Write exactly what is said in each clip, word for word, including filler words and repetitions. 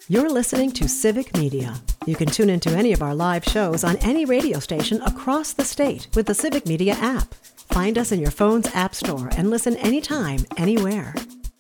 You're listening to Civic Media. You can tune into any of our live shows on any radio station across the state with the Civic Media app. Find us in your phone's app store and listen anytime, anywhere.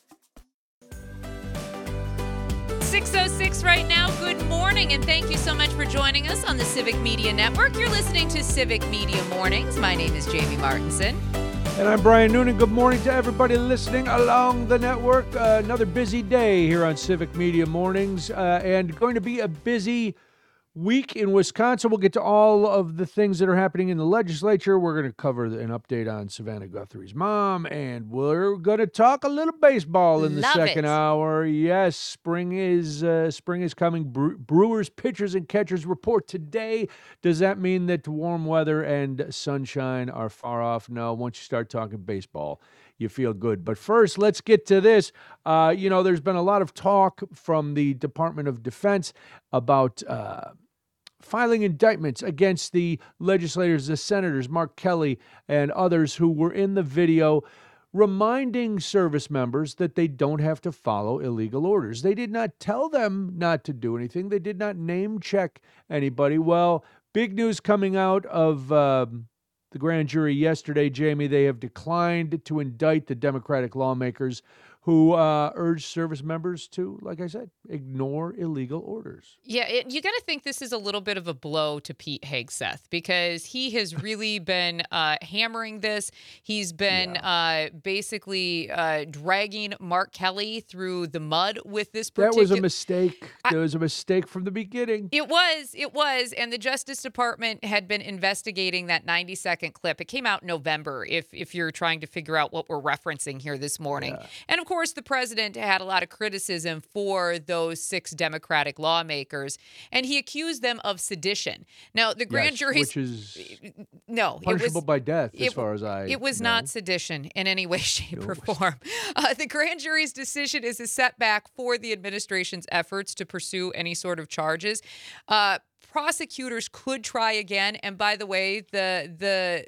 six oh six right now. Good morning, and thank you so much for joining us on the Civic Media Network. You're listening to Civic Media Mornings. My name is Jamie Martinson. And I'm Brian Noonan. Good morning to everybody listening along the network. Uh, another busy day here on Civic Media Mornings, uh, and going to be a busy week in Wisconsin. We'll get to all of the things that are happening in the legislature. We're going to cover an update on Savannah Guthrie's mom, and we're going to talk a little baseball in the Love second it. hour. Yes, spring is uh, spring is coming. Bre- Brewers pitchers and catchers report today. Does that mean that warm weather and sunshine are far off? No. Once you start talking baseball, you feel good. But first, let's get to this. Uh, you know, there's been a lot of talk from the Department of Defense about uh, filing indictments against the legislators, the senators, Mark Kelly and others who were in the video, reminding service members that they don't have to follow illegal orders. They did not tell them not to do anything. They did not name check anybody. Well, big news coming out of um, the grand jury yesterday, Jamie. They have declined to indict the Democratic lawmakers who uh, urged service members to, like I said, ignore illegal orders. Yeah, it, you got to think this is a little bit of a blow to Pete Hegseth, because he has really been uh, hammering this. He's been yeah. uh, basically uh, dragging Mark Kelly through the mud with this particular... That was a mistake. I, there was a mistake from the beginning. It was. It was. And the Justice Department had been investigating that ninety-second clip. It came out in November, if, if you're trying to figure out what we're referencing here this morning. Yeah. And, of course, the president had a lot of criticism for those six Democratic lawmakers, and he accused them of sedition. Now, the grand yes, jury, which is no, punishable it was, by death, as it, far as I It was know. not sedition in any way, shape, no. or form. Uh, the grand jury's decision is a setback for the administration's efforts to pursue any sort of charges. Uh, prosecutors could try again, and by the way, the the.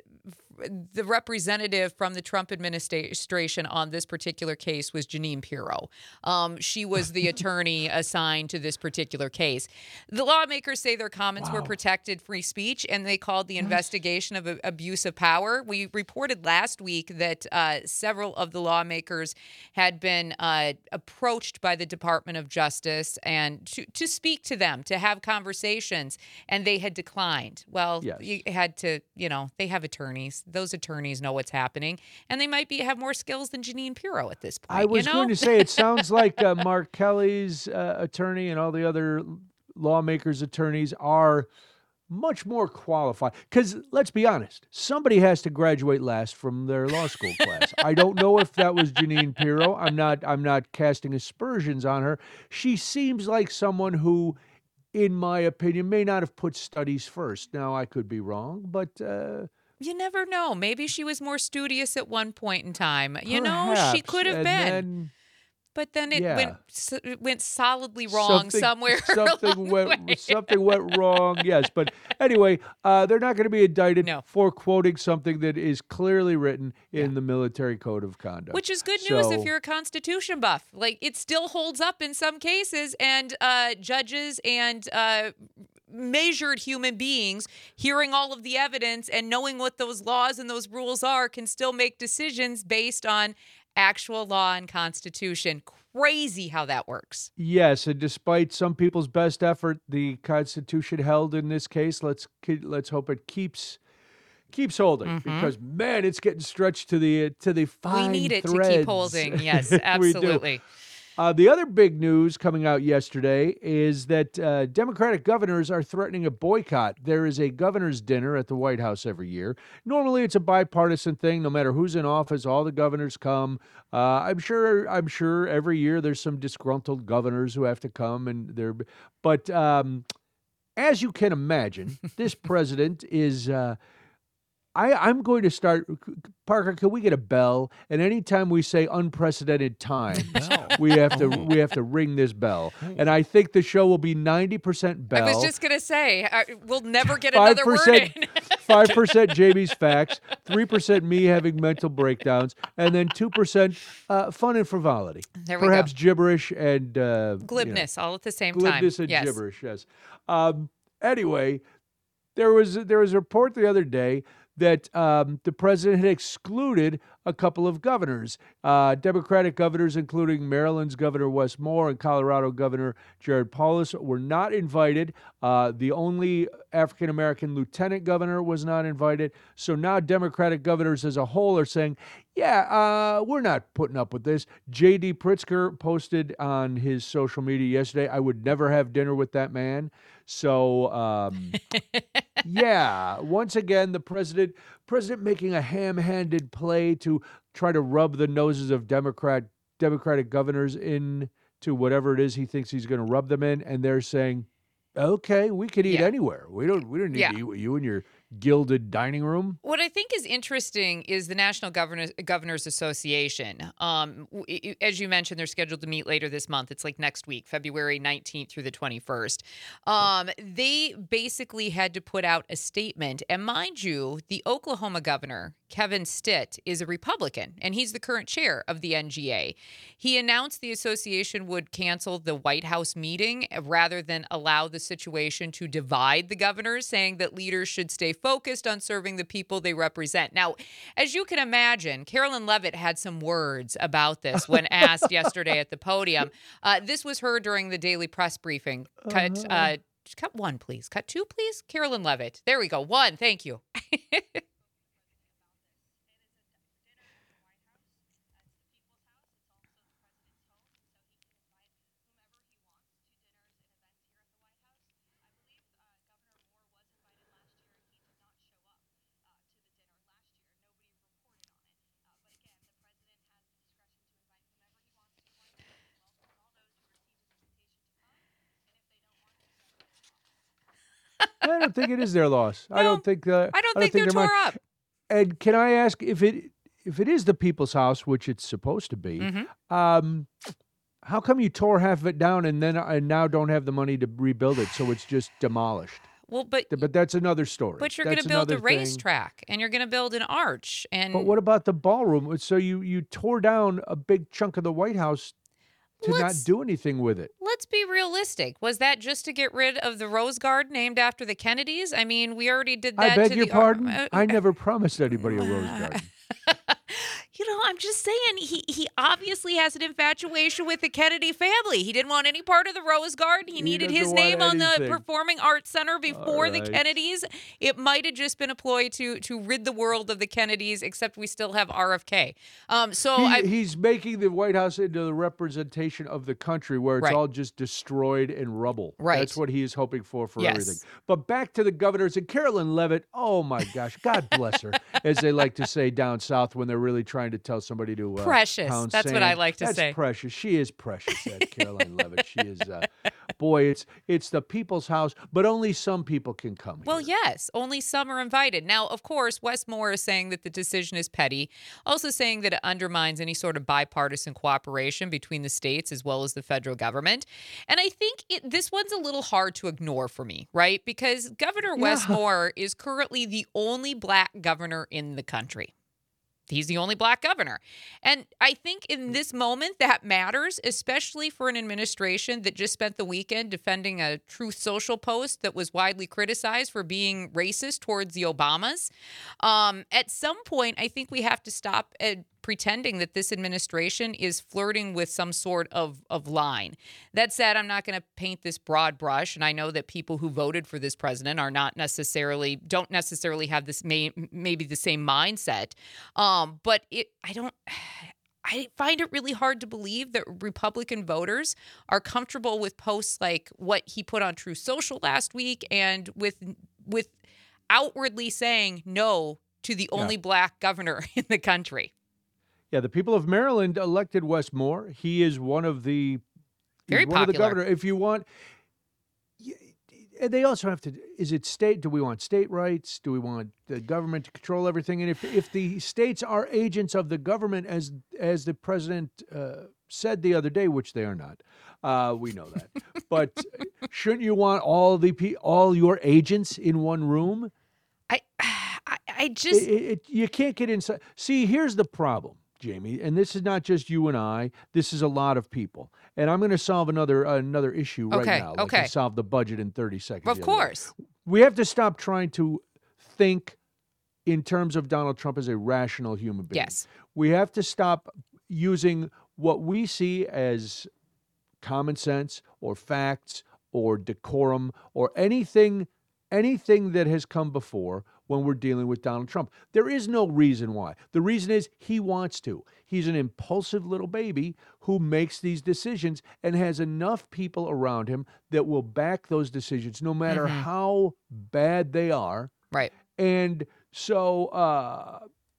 The representative from the Trump administration on this particular case was Jeanine Pirro. Um, she was the attorney assigned to this particular case. The lawmakers say their comments wow. were protected free speech, and they called the investigation of abuse of power. We reported last week that uh, several of the lawmakers had been uh, approached by the Department of Justice and to, to speak to them, to have conversations, and they had declined. Well, yes. you had to, you know, they have attorneys. Those attorneys know what's happening, and they might be have more skills than Jeanine Pirro at this point. I was you know? going to say, it sounds like uh, Mark Kelly's uh, attorney and all the other lawmakers' attorneys are much more qualified. Because let's be honest, somebody has to graduate last from their law school class. I don't know if that was Jeanine Pirro. I'm not. I'm not casting aspersions on her. She seems like someone who, in my opinion, may not have put studies first. Now, I could be wrong, but. Uh, You never know. Maybe she was more studious at one point in time. You Perhaps. know, she could have and been. Then, but then it yeah. went it went solidly wrong something, somewhere. Something went something went wrong. Yes, but anyway, uh, they're not going to be indicted no. for quoting something that is clearly written in yeah. the Military Code of Conduct. Which is good so, news if you're a Constitution buff. Like, it still holds up in some cases, and uh, judges and uh, measured human beings hearing all of the evidence and knowing what those laws and those rules are can still make decisions based on actual law and Constitution. Crazy how that works. Yes, and despite some people's best effort, the Constitution held in this case. Let's let's hope it keeps keeps holding, mm-hmm. because man, it's getting stretched to the to the fine We need it threads. to keep holding. Yes, absolutely. Uh, the other big news coming out yesterday is that uh, Democratic governors are threatening a boycott. There is a governor's dinner at the White House every year. Normally, it's a bipartisan thing. No matter who's in office, all the governors come. Uh, I'm sure. I'm sure every year there's some disgruntled governors who have to come, and they're. But um, as you can imagine, this president is. Uh, I, I'm going to start. Parker, can we get a bell? And anytime we say unprecedented time, Bell. we have to Oh. we have to ring this bell. And I think the show will be ninety percent bell. I was just gonna say uh, we'll never get another word in. Five percent Jamie's facts, three percent me having mental breakdowns, and then two percent uh, fun and frivolity. There we Perhaps go. gibberish and uh, Glibness all at the same you know, time. glibness and Yes. gibberish. Yes. Um, anyway, there was there was a report the other day that um, the president had excluded a couple of governors, uh, Democratic governors, including Maryland's Governor Wes Moore and Colorado Governor Jared Polis, were not invited. Uh, the only African-American lieutenant governor was not invited. So now Democratic governors as a whole are saying, yeah, uh, we're not putting up with this. J D. Pritzker posted on his social media yesterday, I would never have dinner with that man. So, um, yeah, once again, the president president making a ham-handed play to try to rub the noses of Democrat Democratic governors into whatever it is he thinks he's going to rub them in, and they're saying, okay, we can eat Yeah. anywhere. We don't we don't need Yeah. to eat with you in your gilded dining room. What I think is interesting is the National Governors, Governors Association. Um, w- i- as you mentioned, they're scheduled to meet later this month. It's like next week, February nineteenth through the twenty-first. Um, they basically had to put out a statement. And mind you, the Oklahoma governor, Kevin Stitt, is a Republican, and he's the current chair of the N G A. He announced the association would cancel the White House meeting rather than allow the situation to divide the governors, saying that leaders should stay focused on serving the people they represent. Now, as you can imagine, Carolyn Levitt had some words about this when asked yesterday at the podium. Uh, this was her during the daily press briefing. Cut, uh, cut one, please. Cut two, please. Carolyn Levitt. There we go. One. Thank you. I don't think it is their loss. I No, don't think. Uh, I don't think they're mine. tore up. And can I ask if it if it is the People's House, which it's supposed to be? Mm-hmm. Um, how come you tore half of it down and then and now don't have the money to rebuild it, so it's just demolished? Well, but But that's another story. but you're going to That's build a another thing. racetrack and you're going to build an arch. And But what about the ballroom? So you you tore down a big chunk of the White House to not Let's- do anything with it. let's be realistic. Was that just to get rid of the Rose Garden named after the Kennedys? I mean, we already did that. I beg to your the ar- pardon. uh, I never promised anybody a rose garden. You know, I'm just saying he he obviously has an infatuation with the Kennedy family. He didn't want any part of the Rose Garden. He, He needed doesn't his want name on the anything. Performing Arts Center before the right. Kennedys. It might have just been a ploy to to rid the world of the Kennedys, except we still have R F K. Um, so He- I he's making the White House into the representation of the country where it's Right. all just destroyed and rubble. Right. That's what he is hoping for for Yes. everything. But back to the governors and Carolyn Levitt. Oh my gosh, God bless her, as they like to say down south when they're really trying to tell somebody to uh, Precious. pound That's what I sand. like to That's say. precious. She is precious, that Caroline Levitt. She is. Uh, boy, it's it's the people's house, but only some people can come. Well, here. yes, only some are invited. Now, of course, Wes Moore is saying that the decision is petty, also saying that it undermines any sort of bipartisan cooperation between the states as well as the federal government. And I think it, this one's a little hard to ignore for me, right? Because Governor Wes Yeah. Moore is currently the only black governor in the country. He's the only black governor. And I think in this moment that matters, especially for an administration that just spent the weekend defending a Truth Social post that was widely criticized for being racist towards the Obamas. Um, at some point, I think we have to stop uh, pretending that this administration is flirting with some sort of, of line. That said, I'm not going to paint this broad brush, and I know that people who voted for this president are not necessarily, don't necessarily have this may, maybe the same mindset. Um, but it, I don't, I find it really hard to believe that Republican voters are comfortable with posts like what he put on True Social last week and with, with outwardly saying no to the only black governor in the country. Yeah, the people of Maryland elected Wes Moore. He is one of the he's Very one of the popular. governor. If you want, and they also have to, is it state, do we want state rights? Do we want the government to control everything? And if if the states are agents of the government, as as the president uh, said the other day, which they are not, uh, we know that. But shouldn't you want all the pe- all your agents in one room? I, I, I just... It, it, you can't get inside. See, here's the problem, Jamie, and this is not just you and I. This is a lot of people. And I'm going to solve another uh, another issue right Okay, now. Like okay. I solve the budget in thirty seconds. Of the other day. course. We have to stop trying to think in terms of Donald Trump as a rational human being. Yes. We have to stop using what we see as common sense or facts or decorum or anything anything that has come before when we're dealing with Donald Trump. There is no reason why. The reason is he wants to. He's an impulsive little baby who makes these decisions and has enough people around him that will back those decisions no matter Mhm. how bad they are. Right. And so uh,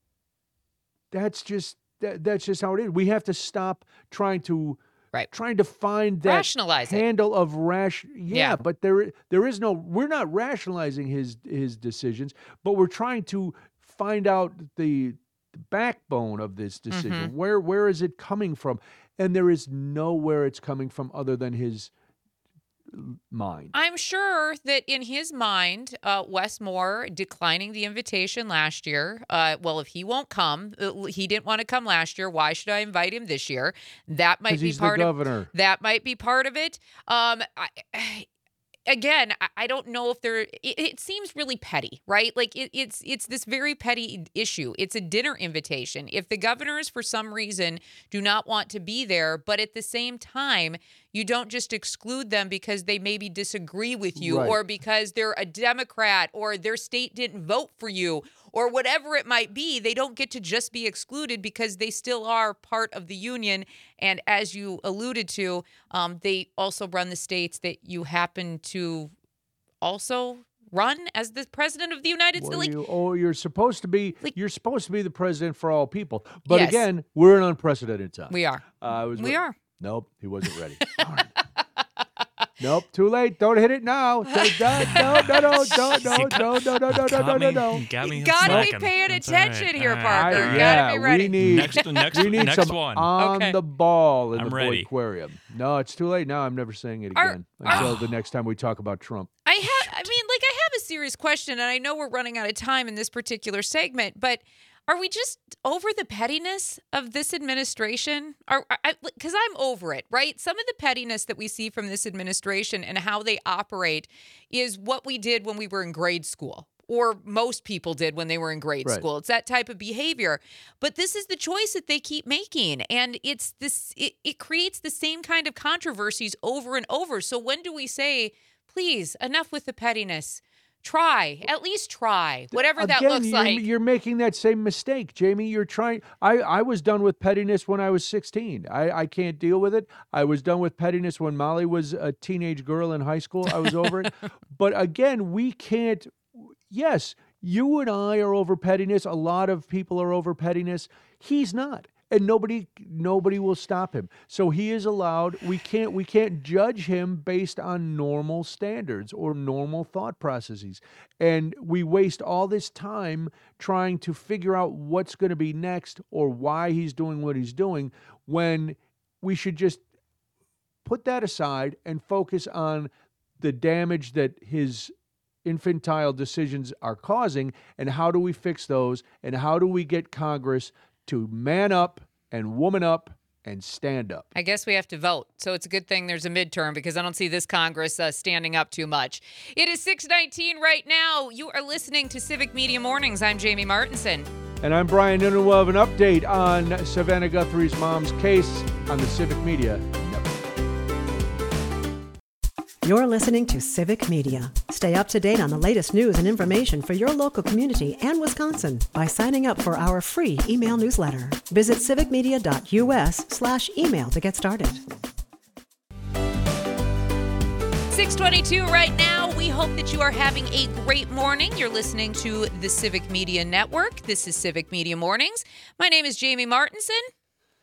that's just that, that's just how it is. We have to stop trying to Right. trying to find that Rationalize it. handle of rash. Yeah, Yeah. but there there is no. We're not rationalizing his his decisions, but we're trying to find out the, the backbone of this decision. Mhm. Where where is it coming from? And there is nowhere it's coming from other than his mind. I'm sure that in his mind, uh, Wes Moore declining the invitation last year. Uh, well, if he won't come, uh, he didn't want to come last year. Why should I invite him this year? That might Because be he's the part of governor. that. Might be part of it. Um, I, again, I, I don't know if there. It, it seems really petty, right? Like it, it's it's this very petty issue. It's a dinner invitation. If the governors, for some reason, do not want to be there, but at the same time, you don't just exclude them because they maybe disagree with you Right. or because they're a Democrat or their state didn't vote for you or whatever it might be. They don't get to just be excluded because they still are part of the union. And as you alluded to, um, they also run the states that you happen to also run as the president of the United States. Well, Like, you, oh, you're supposed to be Like- you're supposed to be the president for all people. But Yes. again, we're in unprecedented time. we are. Uh, I was We re- are. Nope, he wasn't ready. Darn. Nope, too late. Don't hit it now. No, no, no, no, no, no, no, no, no, no, no, no, Got no, me, no. got me You gotta be slacking. paying That's all right. attention here, All right. Parker. I- You yeah, gotta be ready. we need Next, next, we need next some one. on Okay. the ball in I'm the ready. aquarium. No, it's too late now. I'm never saying it Are- again until the next time we talk about Trump. I have, I mean, like, I have a serious question, and I know we're running out of time in this particular segment, but are we just over the pettiness of this administration? Are because I'm over it, right? Some of the pettiness that we see from this administration and how they operate is what we did when we were in grade school. Or most people did when they were in grade Right. school. It's that type of behavior. But this is the choice that they keep making. And it's this it, it creates the same kind of controversies over and over. So when do we say, please, enough with the pettiness? Try, at least try, whatever that Again, looks you're, like. You're making that same mistake, Jamie. You're trying. I, I was done with pettiness when I was sixteen. I, I can't deal with it. I was done with pettiness when Molly was a teenage girl in high school. I was over it. But again, we can't. Yes, you and I are over pettiness. A lot of people are over pettiness. He's not. And nobody nobody will stop him. So he is allowed. We can't we can't judge him based on normal standards or normal thought processes. And we waste all this time trying to figure out what's going to be next or why he's doing what he's doing when we should just put that aside and focus on the damage that his infantile decisions are causing and how do we fix those and how do we get Congress to man up and woman up and stand up. I guess we have to vote. So it's a good thing there's a midterm because I don't see this Congress uh, standing up too much. It is six nineteen right now. You are listening to Civic Media Mornings. I'm Jamie Martinson. And I'm Brian Noonan. We'll have an update on Savannah Guthrie's mom's case on the Civic Media Network. You're listening to Civic Media. Stay up to date on the latest news and information for your local community and Wisconsin by signing up for our free email newsletter. Visit civicmedia.us slash email to get started. six twenty-two right now. We hope that you are having a great morning. You're listening to the Civic Media Network. This is Civic Media Mornings. My name is Jamie Martinson.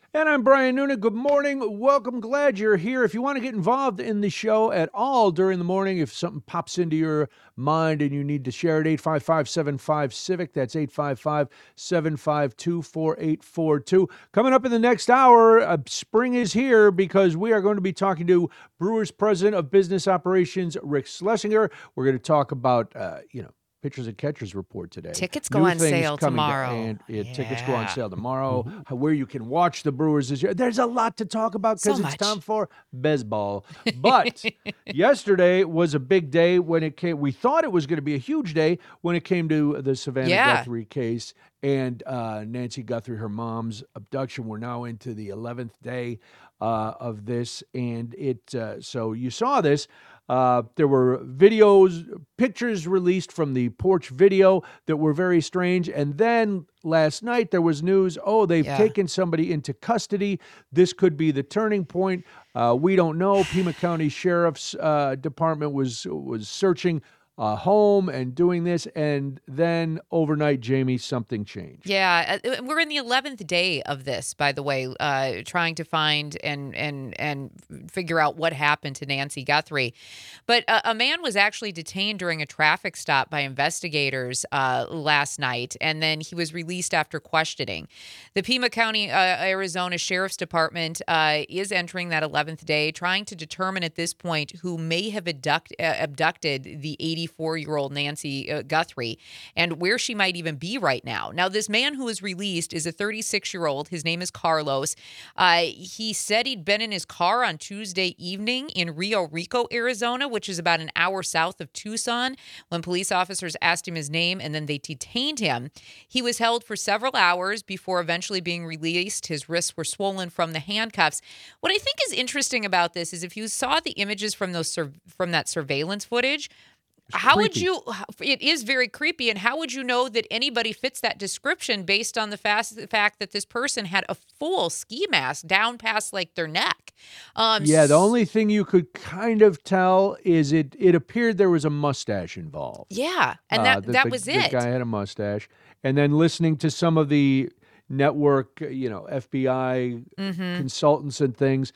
And I'm Brian Noonan. Good morning. Welcome. Glad you're here. If you want to get involved in the show at all during the morning, if something pops into your mind and you need to share it, eight five five, seven five, CIVIC. That's eight five five, seven five two, four eight four two. Coming up in the next hour, uh, spring is here because we are going to be talking to Brewers President of Business Operations, Rick Schlesinger. We're going to talk about, uh, you know, Pitchers and Catchers report today. Tickets go New on things sale coming tomorrow. down, and yeah, Yeah. tickets go on sale tomorrow. How- Where you can watch the Brewers this year. There's a lot to talk about So because it's much. time for baseball. But yesterday was a big day when it came. We thought it was going to be a huge day when it came to the Savannah Yeah. Guthrie case and uh, Nancy Guthrie, her mom's abduction. We're now into the eleventh day uh, of this, and it. Uh, so you saw this. Uh, there were videos, pictures released from the porch video that were very strange. And then last night there was news, oh, they've Yeah. taken somebody into custody. This could be the turning point. Uh, we don't know. Pima County Sheriff's uh, Department was was searching a home and doing this. And then overnight, Jamie, something changed. Yeah, uh, we're in the eleventh day of this, by the way, uh, trying to find and and and figure out what happened to Nancy Guthrie. But uh, a man was actually detained during a traffic stop by investigators uh, last night, and then he was released after questioning. The Pima County, uh, Arizona Sheriff's Department uh, is entering that eleventh day, trying to determine at this point who may have abduct, uh, abducted the eighty-four-year-old Nancy uh, Guthrie and where she might even be right now. Now, this man who was released is a thirty-six-year-old. His name is Carlos. Uh, he said he'd been in his car on Tuesday evening in Rio Rico, Arizona, which is about an hour south of Tucson, when police officers asked him his name and then they detained him. He was held for several hours before eventually being released. His wrists were swollen from the handcuffs. What I think is interesting about this is if you saw the images from those sur- from that surveillance footage, how would creepy. you, it is very creepy, and how would you know that anybody fits that description based on the fast, fact that this person had a full ski mask down past like their neck? Um, Yeah, the only thing you could kind of tell is it it appeared there was a mustache involved. Yeah, and Uh, that, that the, was the it. guy had a mustache. And then listening to some of the network, you know, F B I Mm-hmm. consultants and things,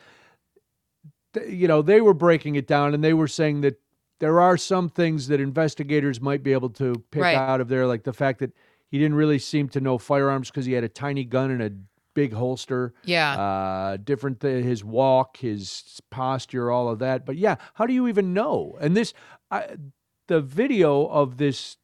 th- you know, they were breaking it down and they were saying that there are some things that investigators might be able to pick Right. out of there, like the fact that he didn't really seem to know firearms because he had a tiny gun and a big holster. Yeah. Uh, different th- his walk, his posture, all of that. But yeah, how do you even know? And this, I, the video of this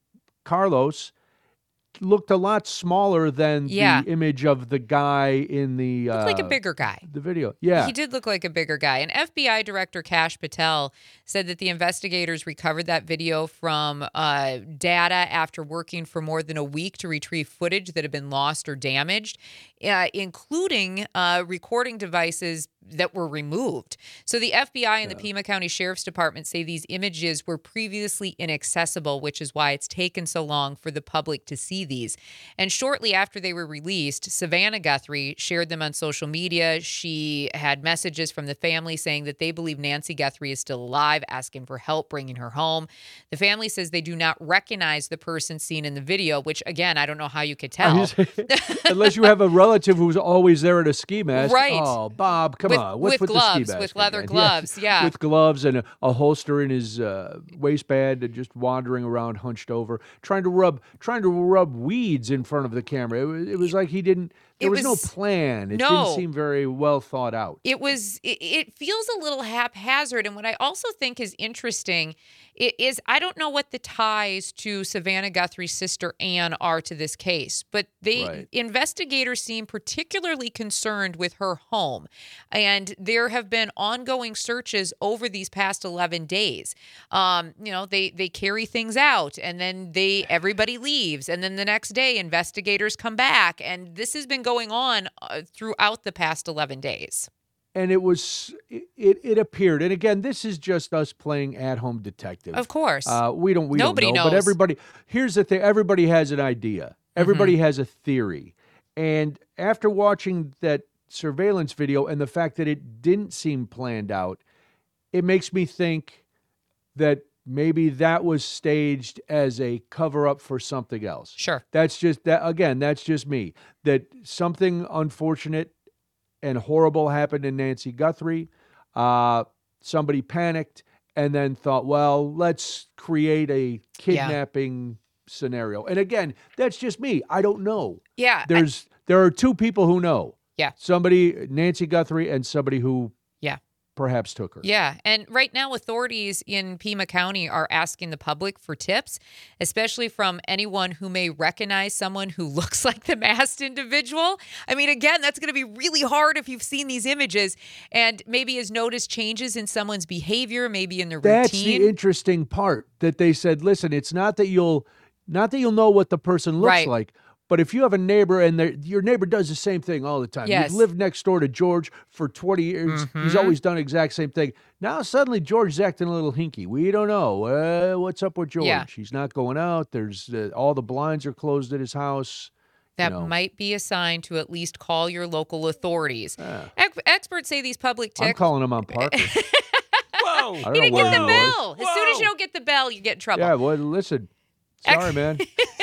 Carlos looked a lot smaller than Yeah. the image of the guy in the uh, Looked like a bigger guy. the video. Yeah, He did look like a bigger guy. And F B I Director Kash Patel said that the investigators recovered that video from uh, data after working for more than a week to retrieve footage that had been lost or damaged, uh, including uh, recording devices that were removed. So the F B I and the Pima County Sheriff's Department say these images were previously inaccessible, which is why it's taken so long for the public to see these. And shortly after they were released, Savannah Guthrie shared them on social media. She had messages from the family saying that they believe Nancy Guthrie is still alive, asking for help bringing her home. The family says they do not recognize the person seen in the video, which, again, I don't know how you could tell. unless you have a relative who's always there at a ski mask. Right. Oh, Bob, come With- on. What's with with, gloves, the ski mask? with leather again? gloves, yeah. With gloves and a, a holster in his uh, waistband and just wandering around hunched over, trying to rub trying to rub weeds in front of the camera. It was, it was like he didn't, there It was, was- no plan. It no. didn't seem very well thought out. It was, it, it feels a little haphazard. And what I also think is interesting i- is I don't know what the ties to Savannah Guthrie's sister Anne are to this case, but they Right. investigators seem particularly concerned with her home. And there have been ongoing searches over these past eleven days. Um, you know, they, they carry things out and then they, everybody leaves. And then the next day investigators come back. And this has been going on uh, throughout the past eleven days. And it was, it, it appeared, and again, this is just us playing at-home detective. Of course. Uh, we don't, we Nobody don't know, knows. but everybody, here's the thing, everybody has an idea. Everybody Mm-hmm. has a theory. And after watching that surveillance video and the fact that it didn't seem planned out, it makes me think that maybe that was staged as a cover-up for something else. Sure. That's just, that again, that's just me. That something unfortunate and horrible happened to Nancy Guthrie, uh, somebody panicked and then thought, well, let's create a kidnapping yeah. scenario. And again, that's just me. I don't know. Yeah. There's I, there are two people who know. Yeah. Somebody, Nancy Guthrie, and somebody who yeah. perhaps took her. Yeah. And right now, authorities in Pima County are asking the public for tips, especially from anyone who may recognize someone who looks like the masked individual. I mean, again, that's going to be really hard if you've seen these images and maybe has noticed changes in someone's behavior, maybe in their That's routine. That's the interesting part, that they said, listen, it's not that you'll not that you'll know what the person looks right. like, but if you have a neighbor and your neighbor does the same thing all the time, yes. you've lived next door to George for twenty years, mm-hmm. he's always done the exact same thing. Now suddenly George's acting a little hinky. We don't know. Uh, what's up with George? Yeah. He's not going out. There's uh, all the blinds are closed at his house. That you know. might be a sign to at least call your local authorities. Yeah. Ex- experts say these public tips. I'm calling him on Parker. Whoa! I don't You didn't know get the where he bell. was. As soon as you don't get the bell, you get in trouble. Yeah, well, listen. Sorry, man.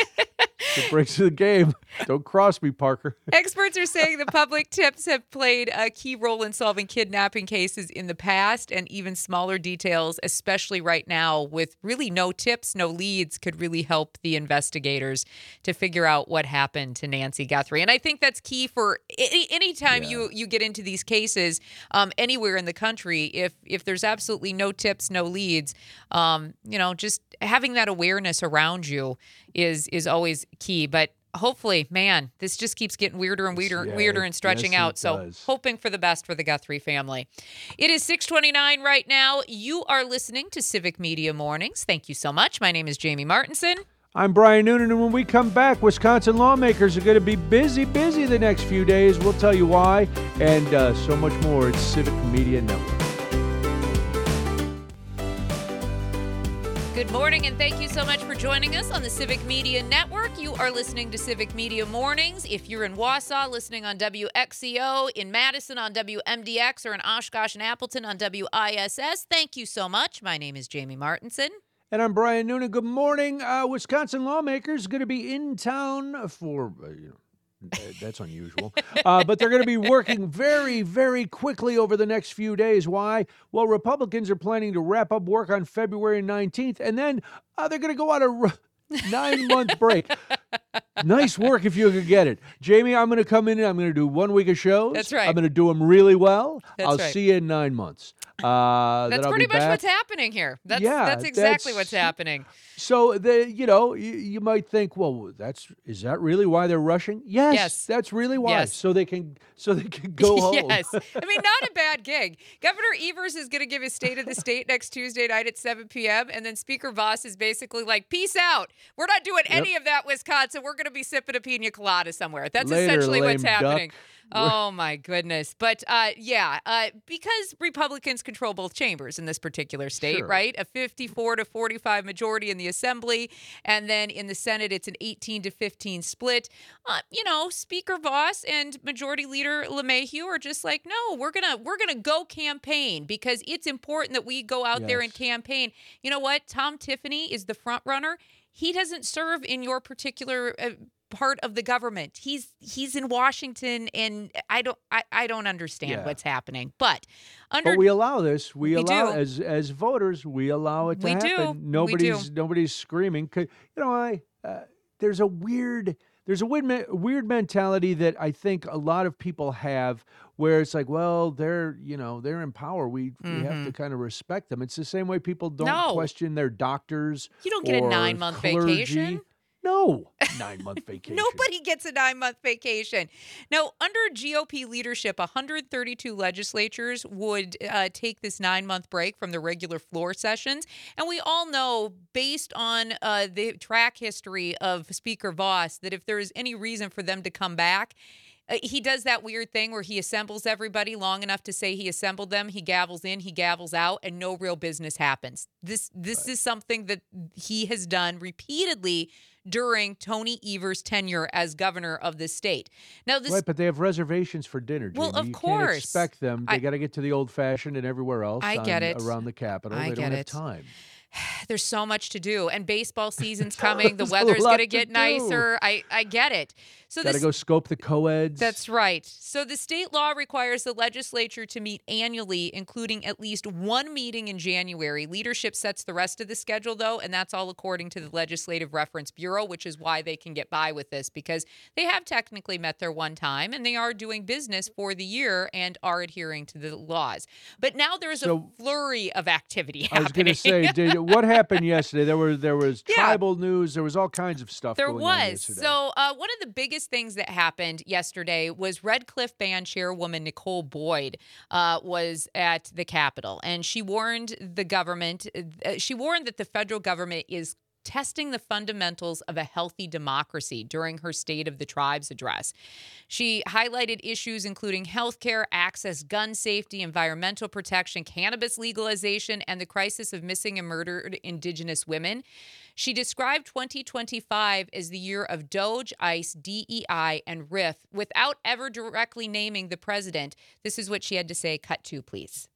It breaks the game. Don't cross me, Parker. Experts are saying the public tips have played a key role in solving kidnapping cases in the past, and even smaller details, especially right now, with really no tips, no leads, could really help the investigators to figure out what happened to Nancy Guthrie. And I think that's key for any anytime Yeah. you you get into these cases um, anywhere in the country. If if there's absolutely no tips, no leads, um, you know, just having that awareness around you is is always key. But hopefully, man, this just keeps getting weirder and weirder, Yeah, weirder and stretching yes, out. it So does. hoping for the best for the Guthrie family. It is six twenty-nine right now. You are listening to Civic Media Mornings. Thank you so much. My name is Jamie Martinson. I'm Brian Noonan, and when we come back, Wisconsin lawmakers are going to be busy, busy the next few days. We'll tell you why, and uh, so much more. It's Civic Media Network. Good morning, and thank you so much for joining us on the Civic Media Network. You are listening to Civic Media Mornings. If you're in Wausau, listening on W X C O, in Madison on W M D X, or in Oshkosh and Appleton on W I S S, thank you so much. My name is Jamie Martinson. And I'm Brian Noonan. Good morning. Uh, Wisconsin lawmakers going to be in town for, uh, you know, uh, that's unusual. Uh, but they're going to be working very, very quickly over the next few days. Why? Well, Republicans are planning to wrap up work on February nineteenth, and then uh, they're going to go on a r- nine-month break. Nice work if you could get it. Jamie, I'm going to come in and I'm going to do one week of shows. That's right. I'm going to do them really well. That's I'll right. see you in nine months. Uh, That's then I'll pretty be much back. what's happening here. That's Yeah, that's exactly that's- what's happening. So the you know you, you might think, well, that's is that really why they're rushing? Yes, Yes. that's really why. Yes. So they can so they can go home. Yes. I mean, not a bad gig. Governor Evers is going to give his State of the State next Tuesday night at seven p.m. And then Speaker Voss is basically like, peace out. We're not doing any of that, Wisconsin. We're going to be sipping a pina colada somewhere. That's Later, essentially what's lame happening. duck. Oh, my goodness. But, uh, yeah, uh, because Republicans control both chambers in this particular state, Sure. right? A fifty-four to forty-five majority in the Assembly. And then in the Senate, it's an eighteen to fifteen split. Uh, you know, Speaker Voss and Majority Leader LeMahieu are just like, no, we're going to we're gonna go campaign because it's important that we go out there and Yes. campaign. You know what? Tom Tiffany is the front runner. He doesn't serve in your particular uh, part of the government. He's he's in Washington, and I don't I, I don't understand Yeah. what's happening. But under But we allow this. We, We allow do. as as voters. We allow it to We do. happen. We Nobody's do. nobody's screaming. 'Cause, You know, I uh, there's a weird there's a weird me- weird mentality that I think a lot of people have, where it's like, well, they're you know they're in power. We we have to kind of respect them. It's the same way people don't Mm-hmm. No. question their doctors. You don't get a or nine-month clergy. vacation. No, nine month vacation. Nobody gets a nine-month vacation. Now, under G O P leadership, one hundred thirty-two legislatures would uh, take this nine-month break from the regular floor sessions. And we all know, based on uh, the track history of Speaker Voss, that if there is any reason for them to come back, Uh, he does that weird thing where he assembles everybody long enough to say he assembled them. He gavels in, he gavels out, and no real business happens. This this is something that he has done repeatedly during Tony Evers' tenure as governor of this state. Now, this Right, but they have reservations for dinner. Well, Jamie. of you course. can't expect them. They I- got to get to the old fashioned and everywhere else I get on- it. around the Capitol. I they get don't have it. time. there's so much to do, and baseball season's coming. The There's a weather's lot going to to get do. nicer. I, I get it. So Got to this, go scope the co-eds. that's right. So the state law requires the legislature to meet annually, including at least one meeting in January. Leadership sets the rest of the schedule, though, and that's all according to the Legislative Reference Bureau, which is why they can get by with this, because they have technically met their one time, and they are doing business for the year and are adhering to the laws. But now there's So- a flurry of activity I was going happening. to say, did, what happened yesterday? There were there was Yeah. tribal news. There was all kinds of stuff There going on was. yesterday. So, uh, one of the biggest things that happened yesterday was Red Cliff Band chairwoman Nicole Boyd uh, was at the Capitol, and she warned the government. Uh, she warned that the federal government is testing the fundamentals of a healthy democracy during her State of the Tribes address. She highlighted issues including healthcare, access, gun safety, environmental protection, cannabis legalization, and the crisis of missing and murdered Indigenous women. She described twenty twenty-five as the year of Doge, ICE, D E I, and R I F without ever directly naming the president. This is what she had to say. Cut two, please.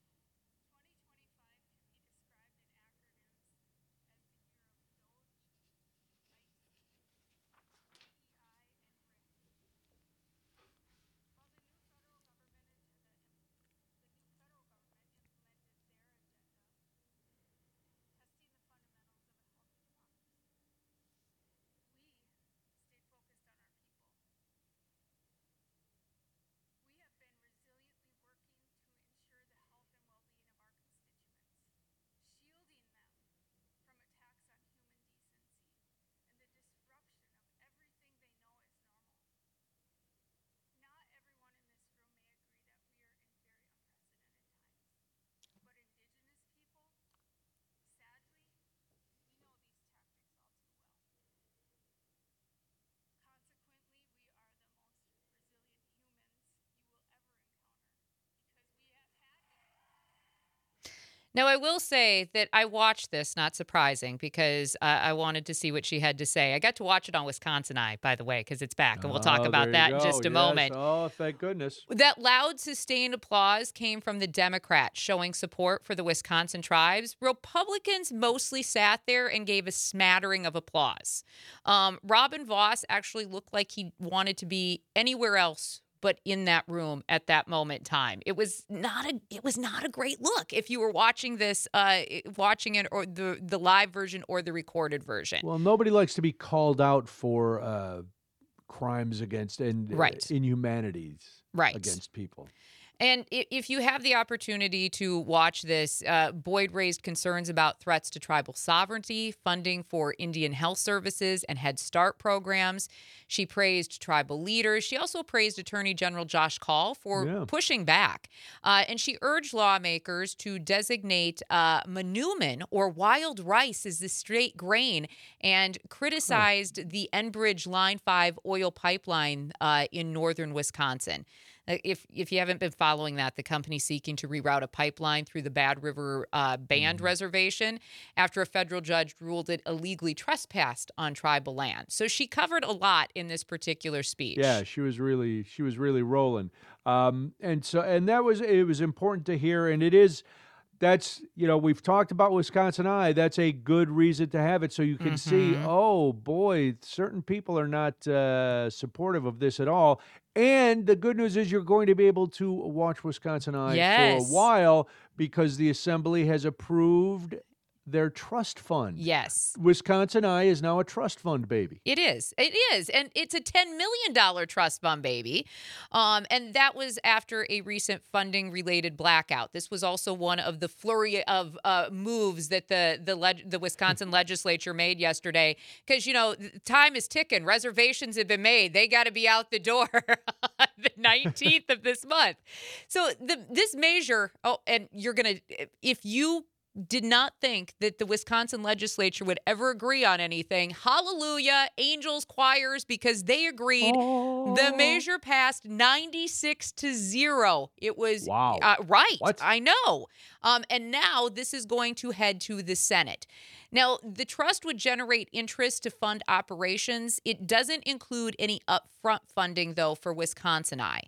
Now, I will say that I watched this, not surprising, because uh, I wanted to see what she had to say. I got to watch it on Wisconsin Eye, by the way, because it's back, and we'll talk Oh, about there that you in just go. a Yes. moment. Oh, thank goodness. That loud, sustained applause came from the Democrats showing support for the Wisconsin tribes. Republicans mostly sat there and gave a smattering of applause. Um, Robin Voss actually looked like he wanted to be anywhere else but in that room at that moment in time. It was not a it was not a great look if you were watching this, uh, watching it or the the live version or the recorded version. Well, nobody likes to be called out for uh, crimes against and uh, Right. inhumanities Right. against people. And i- if you have the opportunity to watch this, uh, Boyd raised concerns about threats to tribal sovereignty, funding for Indian health services, and Head Start programs. She praised tribal leaders. She also praised Attorney General Josh Kaul for Yeah. pushing back. Uh, and she urged lawmakers to designate uh, manumin, or wild rice, as the straight grain, and criticized the Enbridge Line five oil pipeline uh, in northern Wisconsin. Uh, If if you haven't been following that, the company seeking to reroute a pipeline through the Bad River uh, Band Reservation after a federal judge ruled it illegally trespassed on tribal land. So she covered a lot in this particular speech. Yeah, she was really she was really rolling. Um, and so and that was it was important to hear, and it is that's you know we've talked about Wisconsin Eye. That's a good reason to have it, so you can see. Mhm. Oh boy, certain people are not uh, supportive of this at all. And the good news is you're going to be able to watch Wisconsin Eye for Yes. a while because the assembly has approved their trust fund. Yes. Wisconsin Eye is now a trust fund, baby. It is. It is. And it's a ten million dollars trust fund, baby. Um, and that was after a recent funding related blackout. This was also one of the flurry of uh, moves that the the, leg- the Wisconsin legislature made yesterday. Because, you know, th- time is ticking. Reservations have been made. They got to be out the door on the nineteenth of this month. So the this measure, oh, and you're going to, if you did not think that the Wisconsin legislature would ever agree on anything. Hallelujah, angels, choirs, because they agreed. The Oh. measure passed ninety-six to zero. It was Wow. uh, right. What? I know. Um, and now this is going to head to the Senate. Now, the trust would generate interest to fund operations. It doesn't include any upfront funding, though, for Wisconsin Eye.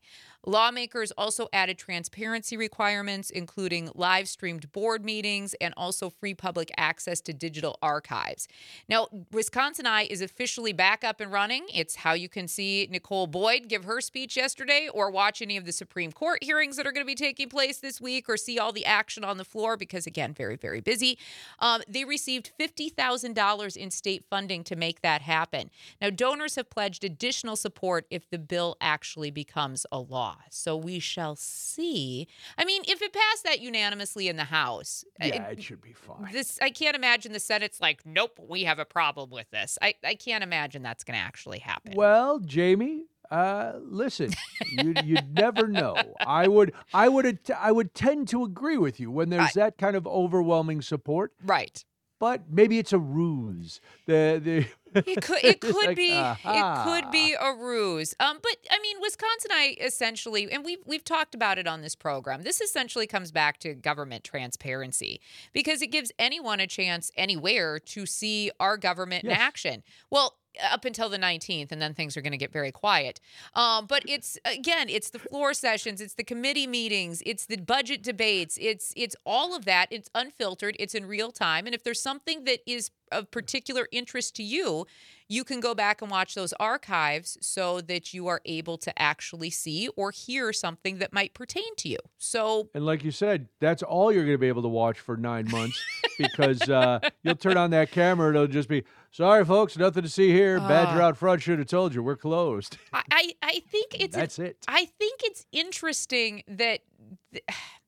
Lawmakers also added transparency requirements, including live-streamed board meetings and also free public access to digital archives. Now, Wisconsin Eye is officially back up and running. It's how you can see Nicole Boyd give her speech yesterday or watch any of the Supreme Court hearings that are going to be taking place this week or see all the action on the floor because, again, very, very busy. Um, they received fifty thousand dollars in state funding to make that happen. Now, donors have pledged additional support if the bill actually becomes a law. So we shall see. I mean, if it passed that unanimously in the House, Yeah, it, it should be fine. this I can't imagine the Senate's like, nope, we have a problem with this. I, I can't imagine that's going to actually happen. Well, Jamie, uh, listen, you you never know. I would I would att- I would tend to agree with you when there's I- that kind of overwhelming support, Right. but maybe it's a ruse. The the It could it It's could like, be aha. it could be a ruse. Um, but I mean, Wisconsin, I essentially, and we've we've talked about it on this program. This essentially comes back to government transparency because it gives anyone a chance anywhere to see our government in Yes. action. Well, up until the nineteenth, and then things are going to get very quiet. Um, but it's again, it's the floor sessions, it's the committee meetings, it's the budget debates, it's it's all of that. It's unfiltered, it's in real time, and if there's something that is of particular interest to you, you can go back and watch those archives so that you are able to actually see or hear something that might pertain to you. So, And like you said, that's all you're going to be able to watch for nine months because uh, you'll turn on that camera and it'll just be, sorry, folks, nothing to see here. Badger Uh. out front should have told you we're closed. I I, I think it's an- That's it. I think it's interesting that th-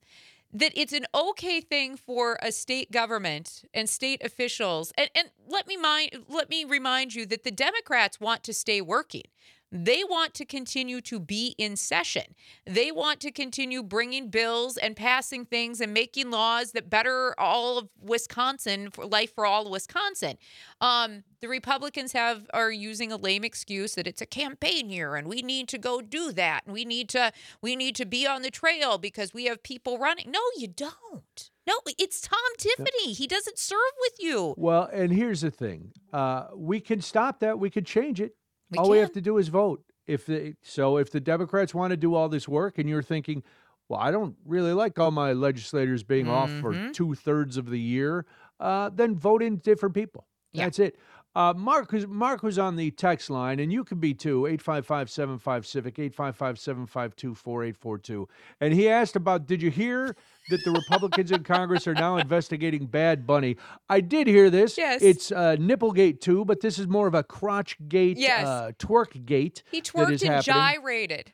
that it's an okay thing for a state government and state officials. And, and let me mind, let me remind you that the Democrats want to stay working. They want to continue to be in session. They want to continue bringing bills and passing things and making laws that better all of Wisconsin, for life for all of Wisconsin. Um, the Republicans have are using a lame excuse that it's a campaign year and we need to go do that and we need to we need to be on the trail because we have people running. No, you don't. No, it's Tom Tiffany. He doesn't serve with you. Well, and here's the thing. Uh, we can stop that. We could change it. We all we have can. to do is vote. If the, so if the Democrats want to do all this work and you're thinking, well, I don't really like all my legislators being off for Mhm. two thirds of the year, uh, then vote in different people. Yeah. That's it. Uh, Mark, was, Mark was on the text line, and you can be too, eight five five, seven five, CIVIC, eight five five, seven five two, four eight four two. And he asked about, did you hear that the Republicans in Congress are now investigating Bad Bunny? I did hear this. Yes. It's uh, Nipplegate too, but this is more of a crotchgate, Yes. uh, twerkgate. He that twerked is and happening. gyrated.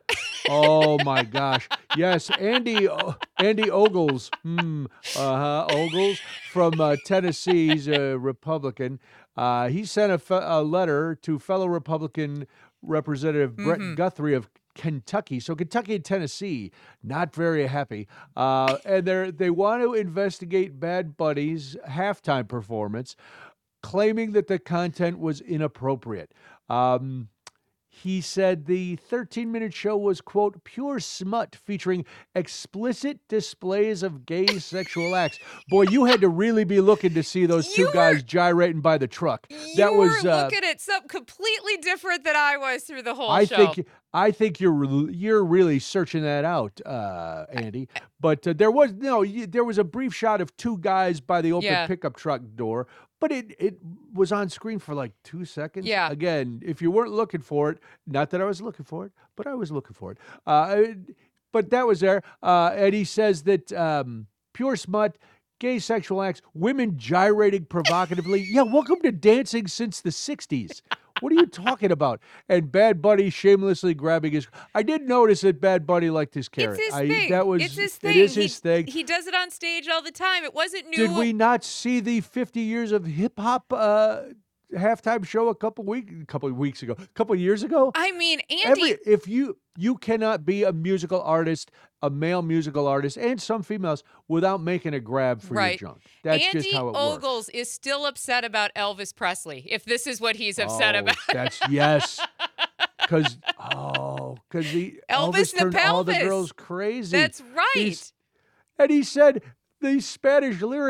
Oh my gosh! Yes, Andy O- Andy Ogles, hmm, uh-huh, Ogles from uh, Tennessee. He's a Republican. Uh, he sent a, fe- a letter to fellow Republican Representative Brett Mhm. Guthrie of Kentucky. So Kentucky and Tennessee, not very happy, uh, and they they want to investigate Bad Bunny's halftime performance, claiming that the content was inappropriate. Um, He said the thirteen-minute show was, quote, pure smut featuring explicit displays of gay sexual acts. Boy, you had to really be looking to see those two You were- guys gyrating by the truck. That you was were uh, looking at something completely different than I was through the whole I show. think I think you're re- you're really searching that out, uh, Andy. But uh, there was no y- there was a brief shot of two guys by the open Yeah. pickup truck door, but it it was on screen for like two seconds. Yeah. Again, if you weren't looking for it, not that I was looking for it, but I was looking for it. Uh, but that was there, uh, and he says that um, pure smut. Gay sexual acts, women gyrating provocatively. Yeah, welcome to dancing since the sixties. What are you talking about? And Bad Bunny shamelessly grabbing his. I did notice that Bad Bunny liked his carrot. It's his I, thing. That was. it's his thing. It is he, his thing. He does it on stage all the time. It wasn't new. Did we not see the fifty years of hip hop uh, halftime show a couple week, a couple of weeks ago, a couple of years ago? I mean, Andy. Every if you you cannot be a musical artist, a male musical artist, and some females without making a grab for Right. your junk. That's Andy just how it works. Ogles is still upset about Elvis Presley. If this is what he's upset Oh, about. That's yes. Because oh, because the Elvis Elvis the turned all the pelvis. girls crazy. That's right. He's- and he said these Spanish lyrics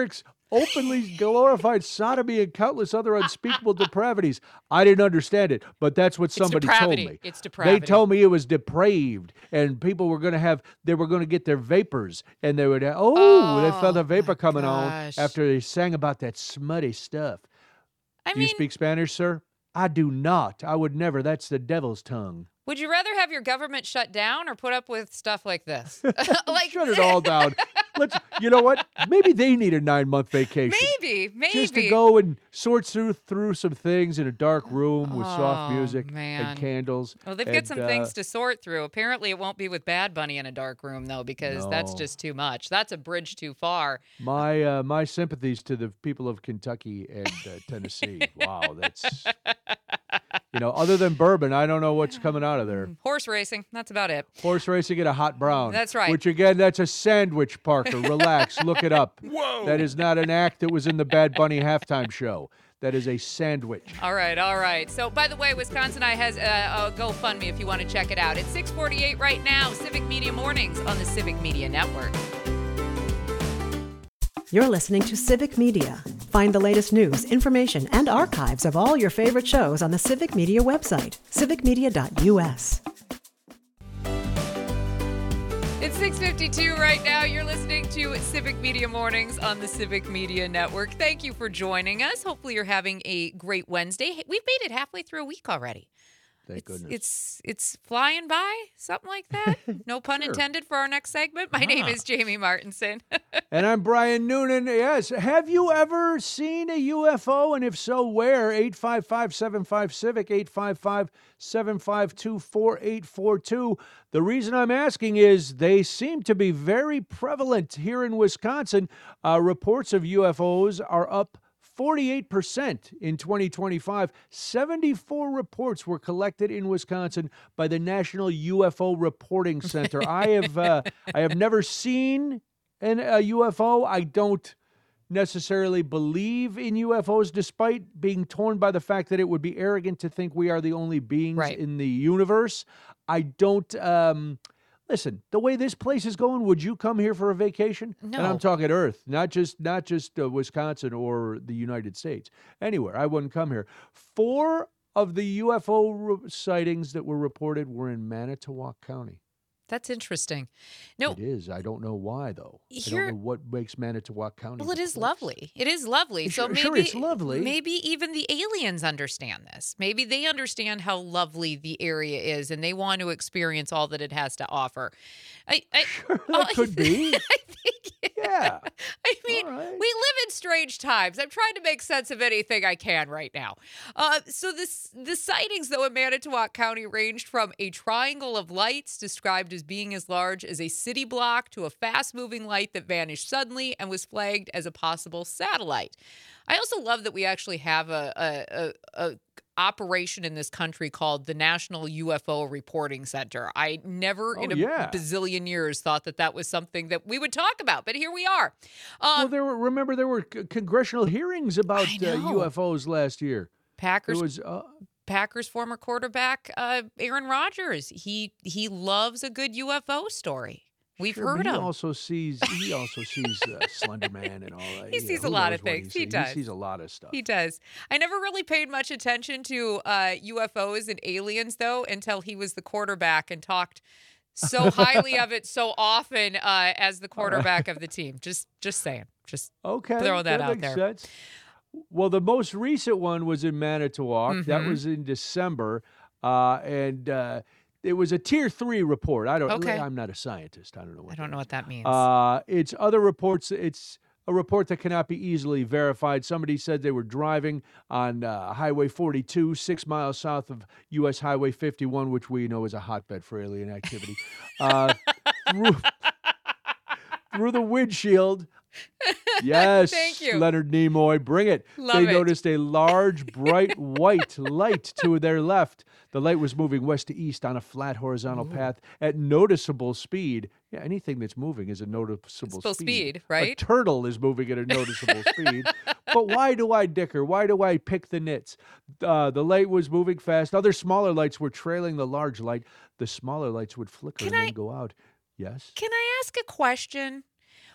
openly glorified sodomy and countless other unspeakable depravities. I didn't understand it, but that's what somebody told depravity. me. It's depravity. They told me it was depraved, and people were going to have, they were going to get their vapors, and they would, oh, Oh, they felt a vapor my coming gosh. on after they sang about that smutty stuff. I Do mean, you speak Spanish, sir? I do not. I would never. That's the devil's tongue. would you rather have your government shut down or put up with stuff like this? like Shut it all down. Let's. You know what? Maybe they need a nine-month vacation. Maybe, maybe. Just to go and sort through through some things in a dark room with soft Oh, music man. and candles. Well, they've got and, some uh, things to sort through. Apparently, it won't be with Bad Bunny in a dark room, though, because that's No. just too much. That's a bridge too far. My uh, my sympathies to the people of Kentucky and uh, Tennessee. Wow, that's you know, other than bourbon, I don't know what's coming out of there. Horse racing, that's about it. Horse racing and a hot brown. That's right. Which again, that's a sandwich, Parker. Relax, look it up. Whoa. That is not an act that was in the Bad Bunny halftime show. That is a sandwich. All right, all right. So, by the way, Wisconsin Eye has uh, a GoFundMe if you want to check it out. It's six forty-eight right now, Civic Media Mornings on the Civic Media Network. You're listening to Civic Media. Find the latest news, information, and archives of all your favorite shows on the Civic Media website, civic media dot u s. It's six fifty-two right now. You're listening to Civic Media Mornings on the Civic Media Network. Thank you for joining us. Hopefully you're having a great Wednesday. Hey, we've made it halfway through a week already. Thank It's, goodness. it's it's flying by, something like that. No pun Sure. intended for our next segment. My name Ah. is Jamie Martinson. And I'm Brian Noonan. Yes. Have you ever seen a U F O? And if so, where? eight five five, seven five, CIVIC, eight five five, seven five two, four eight four two. The reason I'm asking is they seem to be very prevalent here in Wisconsin. Uh, reports of U F Os are up forty-eight percent in twenty twenty-five. seventy-four reports were collected in Wisconsin by the National U F O Reporting Center. I have uh, I have never seen an, a U F O. I don't necessarily believe in U F Os, despite being torn by the fact that it would be arrogant to think we are the only beings Right. in the universe. I don't. Um, Listen, the way this place is going, would you come here for a vacation? And No. I'm talking Earth, not just not just uh, Wisconsin or the United States. Anywhere, I wouldn't come here. Four of the U F O re- sightings that were reported were in Manitowoc County. That's interesting. No, It is. I don't know why, though. I Here- don't know what makes Manitowoc County. well, it the is place. lovely. It is lovely. So Sure- maybe sure, it's lovely. Maybe even the aliens understand this. Maybe they understand how lovely the area is, and they want to experience all that it has to offer. I, I Sure, that could be. I think. Yeah. I mean, All right. we live in strange times. I'm trying to make sense of anything I can right now. Uh, so this the sightings, though, in Manitowoc County ranged from a triangle of lights described as being as large as a city block to a fast-moving light that vanished suddenly and was flagged as a possible satellite. I also love that we actually have a, a, a, a operation in this country called the National U F O Reporting Center. I never Oh, in a yeah. bazillion years thought that that was something that we would talk about, but here we are. Um, Well, there were. Remember, there were c- congressional hearings about I uh, know. U F Os last year. Packers It was. Uh, Packers former quarterback uh, Aaron Rodgers. He he loves a good U F O story. We've Sure, but heard he him. also sees he also sees uh, Slender Man and all that. He You know, sees a who lot knows of what things. He sees. does. He sees a lot of stuff. He does. I never really paid much attention to uh, U F Os and aliens, though, until he was the quarterback and talked so highly of it so often uh, as the quarterback of the team. Just, just saying. Just Okay, throwing that out makes there. sense. Well, the most recent one was in Manitowoc. That Mhm. was in December, uh, and uh, it was a tier three report. I don't. Okay. I'm not a scientist. I don't know. What I don't know what that means. Uh, it's other reports. It's a report that cannot be easily verified. Somebody said they were driving on uh, Highway forty-two, six miles south of U S Highway fifty-one, which we know is a hotbed for alien activity. Uh, through, through the windshield. Yes, Thank you. Leonard Nimoy, bring it. Love they it. noticed a large, bright white light to their left. The light was moving west to east on a flat horizontal path at noticeable speed. Yeah, anything that's moving is a noticeable Full speed, right? A turtle is moving at a noticeable speed. But why do I dicker? Why do I pick the nits? Uh, the light was moving fast. Other smaller lights were trailing the large light. The smaller lights would flicker Can and I- then go out. Yes? Can I ask a question?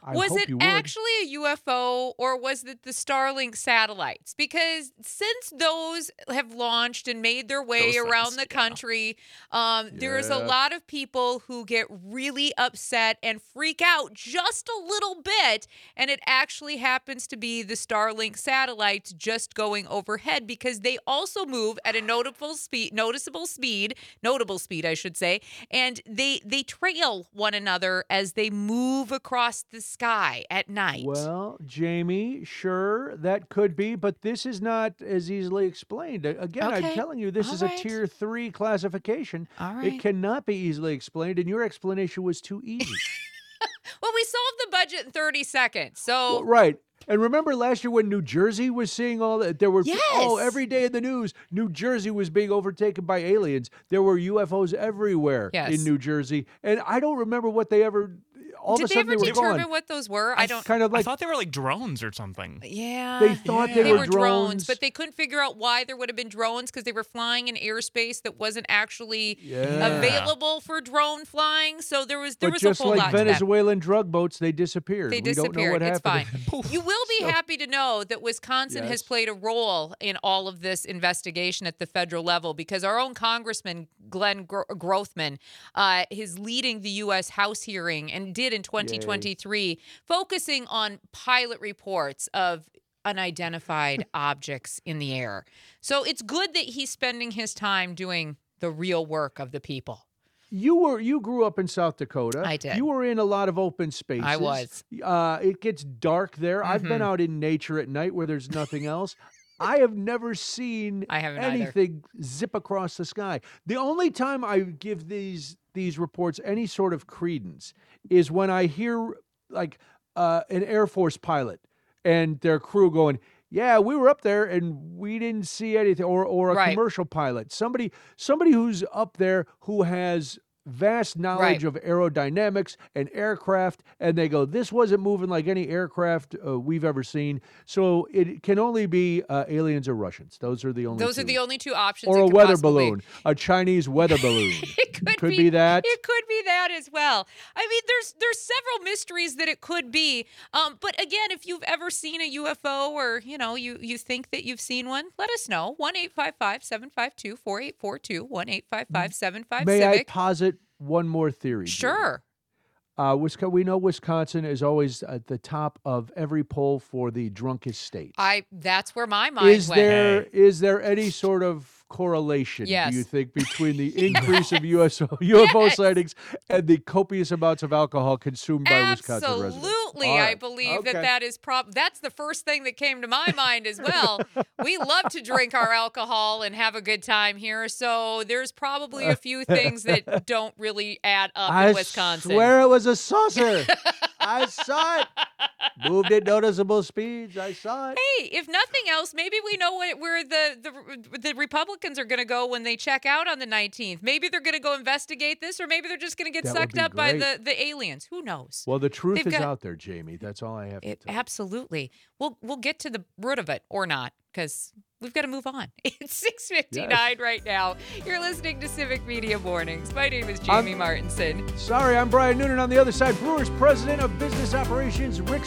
I was hope it you would. actually a U F O or was it the Starlink satellites? Because since those have launched and made their way Those around things, the yeah. country, um, there's a Yeah. lot of people who get really upset and freak out just a little bit. And it actually happens to be the Starlink satellites just going overhead because they also move at a notable speed, noticeable speed, notable speed, I should say, and they they trail one another as they move across the sky at night. Well, Jamie, sure, that could be, but this is not as easily explained. A- Again, I'm Okay, telling you, this all is right. a tier three classification. All It right. cannot be easily explained, and your explanation was too easy. Well, we solved the budget in thirty seconds. Well, So right. And remember last year when New Jersey was seeing all that? There were, oh, Yes. every day in the news, New Jersey was being overtaken by aliens. There were U F Os everywhere Yes. in New Jersey. And I don't remember what they ever, all did of a they sudden ever they were determine gone. what those were? I don't. Kind of I like, thought they were like drones or something. Yeah. they thought Yeah. they, They were, were drones. drones, but they couldn't figure out why there would have been drones because they were flying in airspace that wasn't actually Yeah. available for drone flying. So there was there But was just a whole like lot to that. Venezuelan drug boats, they disappeared. They we don't know disappeared. what It's happened. fine. You will be happy to know that Wisconsin has Yes. played a role in all of this investigation at the federal level because our own Congressman Glenn Gro- Grothman uh, is leading the U S House hearing and did in twenty twenty-three, focusing on pilot reports of unidentified objects in the air. So it's good that he's spending his time doing the real work of the people. You were you grew up in South Dakota. I did. You were in a lot of open spaces. I was. Uh, it gets dark there. I've been Mhm. out in nature at night where there's nothing else. I have never seen I haven't either. anything zip across the sky. The only time I give these these reports any sort of credence is when I hear like uh, an Air Force pilot and their crew going, yeah, we were up there and we didn't see anything, or or a Right. commercial pilot, somebody somebody who's up there who has vast knowledge of aerodynamics and aircraft, and they go, this wasn't moving like any aircraft uh, we've ever seen. So it can only be uh, aliens or Russians. Those are the only Those two. are the only two options. Or it a could weather possibly- balloon, a Chinese weather balloon. It could, be that. It could be that as well. I mean, there's there's several mysteries that it could be. Um, but again, if you've ever seen a U F O or you know you you think that you've seen one, let us know. One eight five five seven five two four eight four two. One eight five five seven five May I civic. posit one more theory? Judy? Sure. Uh, Wisconsin, we know Wisconsin is always at the top of every poll for the drunkest state. I that's where my mind Is went. there is there any sort of correlation, Yes. do you think, between the increase of U S O, U F O Yes. sightings and the copious amounts of alcohol consumed by Wisconsin residents? Absolutely, All I right. believe Okay. that that is prob. That's the first thing that came to my mind as well. We love to drink our alcohol and have a good time here, so there's probably a few things that don't really add up I in Wisconsin. swear it was a saucer. I saw it. Moved at noticeable speeds. I saw it. Hey, if nothing else, maybe we know what, where the, the the Republicans are going to go when they check out on the nineteenth. Maybe they're going to go investigate this, or maybe they're just going to get That would sucked be up by great. the, the aliens. Who knows? Well, the truth They've is got- out there, Jamie. That's all I have to It, tell you. absolutely. We'll we'll get to the root of it or not because we've got to move on. It's six fifty-nine right now. You're listening to Civic Media Mornings. My name is Jamie I'm- Martinson. Sorry, I'm Brian Noonan. On the other side, Brewers President of Business Operations, Rick.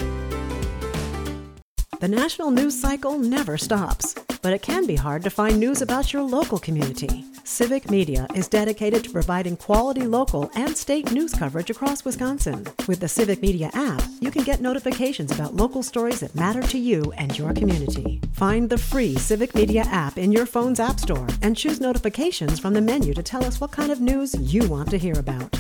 The national news cycle never stops, but it can be hard to find news about your local community. Civic Media is dedicated to providing quality local and state news coverage across Wisconsin. With the Civic Media app, you can get notifications about local stories that matter to you and your community. Find the free Civic Media app in your phone's app store and choose notifications from the menu to tell us what kind of news you want to hear about.